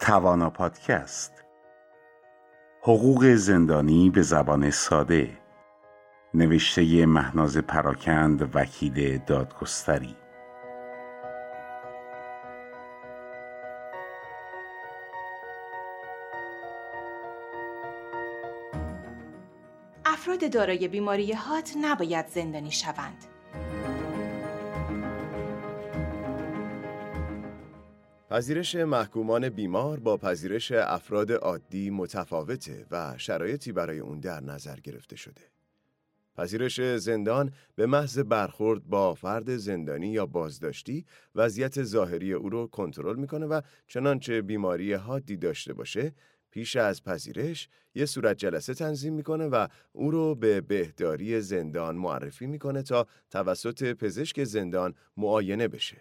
توانا پادکست، حقوق زندانی به زبان ساده، نوشته مهناز پراکند، وکیل دادگستری. افراد دارای بیماری حاد نباید زندانی شوند. پذیرش محکومان بیمار با پذیرش افراد عادی متفاوته و شرایطی برای اون در نظر گرفته شده. پذیرش زندان به محض برخورد با فرد زندانی یا بازداشتی وضعیت ظاهری او رو کنترل میکنه و چنانچه بیماری حادی داشته باشه، پیش از پذیرش یه صورت جلسه تنظیم میکنه و او رو به بهداری زندان معرفی میکنه تا توسط پزشک زندان معاینه بشه.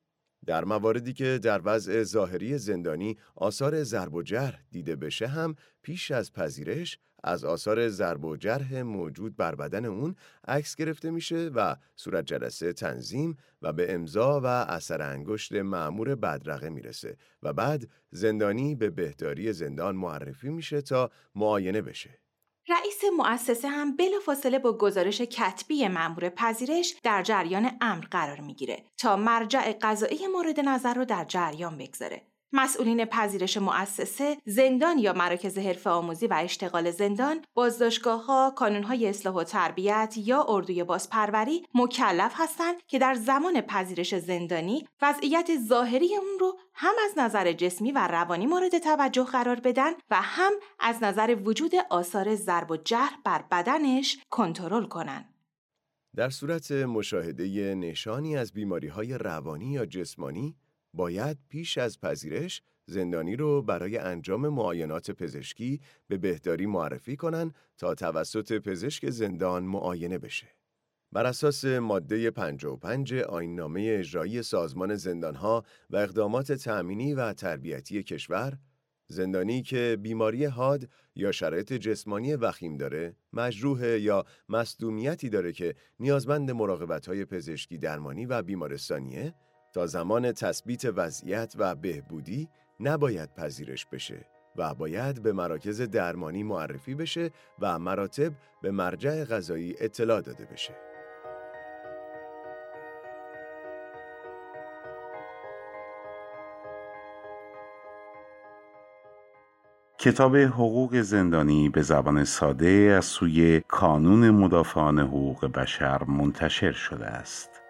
در مواردی که در وضع ظاهری زندانی آثار ضرب و جرح دیده بشه هم پیش از پذیرش از آثار ضرب و جرح موجود بر بدن اون عکس گرفته میشه و صورت جلسه تنظیم و به امضا و اثر انگشت مأمور بدرقه میرسه و بعد زندانی به بهداری زندان معرفی میشه تا معاینه بشه. رئیس مؤسسه هم بلافاصله با گزارش کتبی مأمور پذیرش در جریان امر قرار میگیره تا مرجع قضایی مورد نظر رو در جریان بگذاره. مسئولین پذیرش مؤسسه، زندان یا مراکز حرفه آموزی و اشتغال زندان، بازداشتگاه‌ها، کانون‌های اصلاح و تربیت یا اردوی بازپروری مکلف هستند که در زمان پذیرش زندانی وضعیت ظاهری اون رو هم از نظر جسمی و روانی مورد توجه قرار بدن و هم از نظر وجود آثار ضرب و جرح بر بدنش کنترل کنن. در صورت مشاهده نشانی از بیماری‌های روانی یا جسمانی، باید پیش از پذیرش زندانی رو برای انجام معاینات پزشکی به بهداری معرفی کنن تا توسط پزشک زندان معاینه بشه. بر اساس ماده 55 آیین‌نامه اجرایی سازمان زندانها و اقدامات تأمینی و تربیتی کشور، زندانی که بیماری حاد یا شرایط جسمانی وخیم داره، مجروح یا مصدومیتی داره که نیازمند مراقبت‌های پزشکی درمانی و بیمارستانیه، تا زمان تثبیت وضعیت و بهبودی نباید پذیرش بشه و باید به مراکز درمانی معرفی بشه و مراتب به مرجع قضایی اطلاع داده بشه. کتاب حقوق زندانی به زبان ساده از سوی کانون مدافعان حقوق بشر منتشر شده است.